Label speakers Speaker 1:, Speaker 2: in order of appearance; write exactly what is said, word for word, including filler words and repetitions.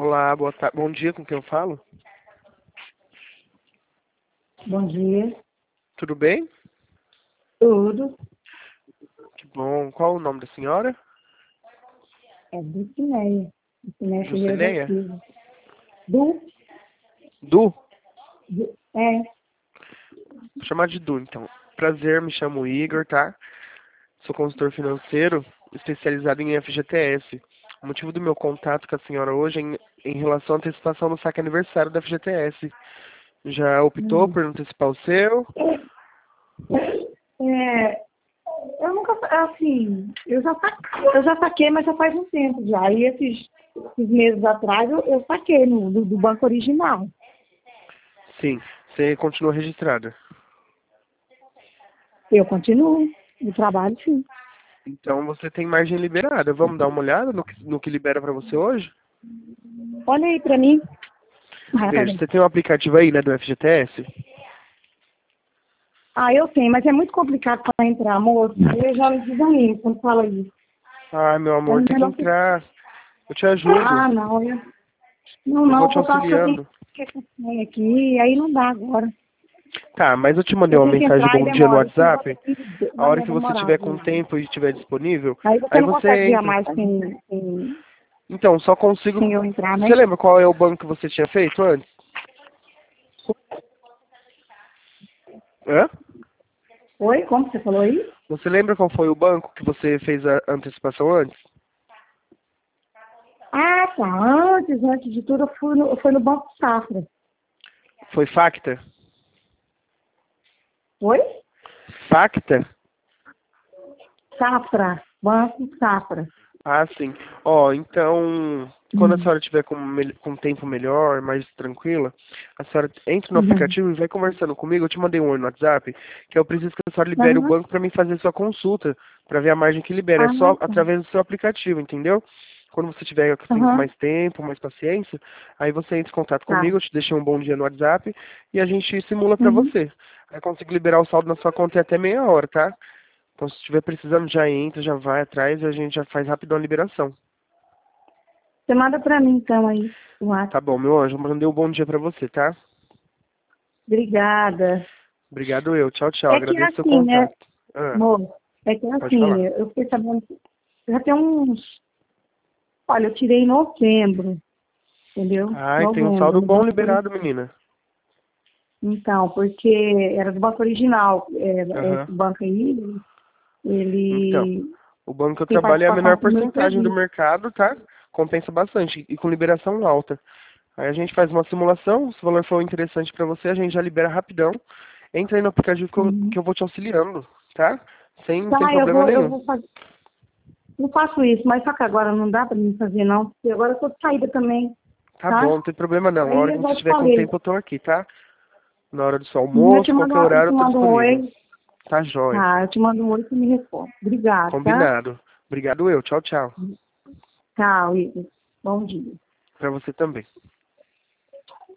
Speaker 1: Olá, boa tarde. Bom dia, com quem eu falo?
Speaker 2: Bom dia.
Speaker 1: Tudo bem?
Speaker 2: Tudo.
Speaker 1: Que bom. Qual o nome da senhora?
Speaker 2: É Dulcineia. Dulcineia Ferreira da
Speaker 1: Jucileia?
Speaker 2: Silva. Du?
Speaker 1: Du?
Speaker 2: Du- É.
Speaker 1: Vou chamar de Du, então. Prazer, me chamo Igor, tá? Sou consultor financeiro especializado em F G T S. O motivo do meu contato com a senhora hoje é em, em relação à antecipação do saque aniversário da F G T S. Já optou
Speaker 2: Hum.
Speaker 1: por antecipar o seu?
Speaker 2: É, eu nunca, assim, eu já, saquei, eu já saquei, mas já faz um tempo já. E esses, esses meses atrás eu, eu saquei no, do, do banco original.
Speaker 1: Sim. Você continua registrada.
Speaker 2: Eu continuo no trabalho, sim.
Speaker 1: Então você tem margem liberada. Vamos dar uma olhada no que, no que libera para você hoje?
Speaker 2: Olha aí pra mim. Ah, tá
Speaker 1: Veja,
Speaker 2: bem.
Speaker 1: você tem um aplicativo aí, né, do F G T S?
Speaker 2: Ah, eu tenho, mas é muito complicado para entrar, moço. Eu já me desanimo quando fala isso.
Speaker 1: Ah, meu
Speaker 2: É
Speaker 1: amor, tem que
Speaker 2: melhor que...
Speaker 1: entrar. Eu te ajudo.
Speaker 2: Ah, não, eu... Não,
Speaker 1: Eu vou
Speaker 2: não,
Speaker 1: te
Speaker 2: por causa que eu tenho
Speaker 1: auxiliando.
Speaker 2: que fazer aqui, aí não dá agora.
Speaker 1: Tá, mas eu te mandei
Speaker 2: Eu
Speaker 1: uma
Speaker 2: tenho que
Speaker 1: mensagem de
Speaker 2: entrar e
Speaker 1: bom dia no
Speaker 2: demora. Esse negócio
Speaker 1: WhatsApp.
Speaker 2: aqui
Speaker 1: A hora
Speaker 2: vai
Speaker 1: que você
Speaker 2: demorar
Speaker 1: tiver com
Speaker 2: demais.
Speaker 1: tempo e estiver disponível,
Speaker 2: Aí você
Speaker 1: aí
Speaker 2: não consegue
Speaker 1: você
Speaker 2: ver a
Speaker 1: entra.
Speaker 2: mais sem, sem,
Speaker 1: Então, só consigo.
Speaker 2: sem eu entrar,
Speaker 1: Você
Speaker 2: né?
Speaker 1: lembra qual é o banco que você tinha feito antes? Hã?
Speaker 2: Oi, como você falou aí?
Speaker 1: Você lembra qual foi o banco que você fez a antecipação antes?
Speaker 2: Ah, tá. Antes, antes de tudo, eu fui no, eu fui no Banco Safra.
Speaker 1: Foi Facta?
Speaker 2: Oi?
Speaker 1: Facta?
Speaker 2: Safra. Banco Safra.
Speaker 1: Ah, sim. Ó, então, quando a
Speaker 2: Hum.
Speaker 1: senhora tiver com, mel- com tempo melhor, mais tranquila, a senhora entra no
Speaker 2: Uhum.
Speaker 1: aplicativo e vai conversando comigo. Eu te mandei um oi no WhatsApp, que eu preciso que a senhora libere o
Speaker 2: Aham.
Speaker 1: banco para mim fazer sua consulta, para ver a margem que libera. É
Speaker 2: Ah,
Speaker 1: só
Speaker 2: tá.
Speaker 1: através do seu aplicativo, entendeu? Quando você tiver assim, com
Speaker 2: Aham.
Speaker 1: mais tempo, mais paciência, aí você entra em contato
Speaker 2: Tá.
Speaker 1: comigo, eu te deixo um bom dia no WhatsApp e a gente simula para
Speaker 2: Uhum.
Speaker 1: você. Aí eu consigo liberar o saldo na sua conta em até meia hora, tá? Então, se estiver precisando, já entra, já vai atrás e a gente já faz rapidão a liberação.
Speaker 2: Você manda pra mim, então, aí. O WhatsApp.
Speaker 1: Tá bom, meu anjo. Mandei um bom dia pra você, tá?
Speaker 2: Obrigada.
Speaker 1: Obrigado eu. Tchau, tchau.
Speaker 2: É que é
Speaker 1: Agradeço seu
Speaker 2: assim, né,
Speaker 1: contato. Ah,
Speaker 2: amor? É que é
Speaker 1: pode
Speaker 2: assim,
Speaker 1: falar.
Speaker 2: eu fiquei sabendo, já tem uns, olha, eu tirei em novembro, entendeu?
Speaker 1: Ai, tem um
Speaker 2: Novembro,
Speaker 1: saldo
Speaker 2: no
Speaker 1: bom
Speaker 2: banco
Speaker 1: liberado,
Speaker 2: original.
Speaker 1: menina.
Speaker 2: Então, porque era do banco original, é,
Speaker 1: Aham.
Speaker 2: esse banco aí,
Speaker 1: Então,
Speaker 2: ele
Speaker 1: o banco que eu
Speaker 2: tem
Speaker 1: trabalho é a menor
Speaker 2: participação no meu
Speaker 1: porcentagem do
Speaker 2: serviço.
Speaker 1: mercado, tá? Compensa bastante. E com liberação alta. Aí a gente faz uma simulação. Se o valor for interessante pra você, a gente já libera rapidão. Entra aí no aplicativo que eu,
Speaker 2: Uhum.
Speaker 1: que eu vou te auxiliando, tá? Sem, sem
Speaker 2: Tá, eu
Speaker 1: problema
Speaker 2: vou, eu
Speaker 1: nenhum.
Speaker 2: vou fazer, não faço isso, mas só que agora não dá pra mim fazer não, porque agora eu tô de saída também,
Speaker 1: Tá bom,
Speaker 2: tá?
Speaker 1: não tem problema não. A hora
Speaker 2: Aí
Speaker 1: que
Speaker 2: eu
Speaker 1: você
Speaker 2: já te
Speaker 1: estiver com
Speaker 2: falei,
Speaker 1: tempo, eu tô aqui, tá? Na hora do seu
Speaker 2: eu te
Speaker 1: almoço,
Speaker 2: mando,
Speaker 1: qualquer
Speaker 2: eu
Speaker 1: horário,
Speaker 2: te
Speaker 1: eu tô
Speaker 2: mando um
Speaker 1: disponível.
Speaker 2: oi.
Speaker 1: Tá jóia.
Speaker 2: Tá, eu te mando um oi e você me responde. Obrigada, tá?
Speaker 1: Combinado. Obrigado eu. Tchau, tchau.
Speaker 2: Tchau, Igor. Bom dia.
Speaker 1: Pra você também.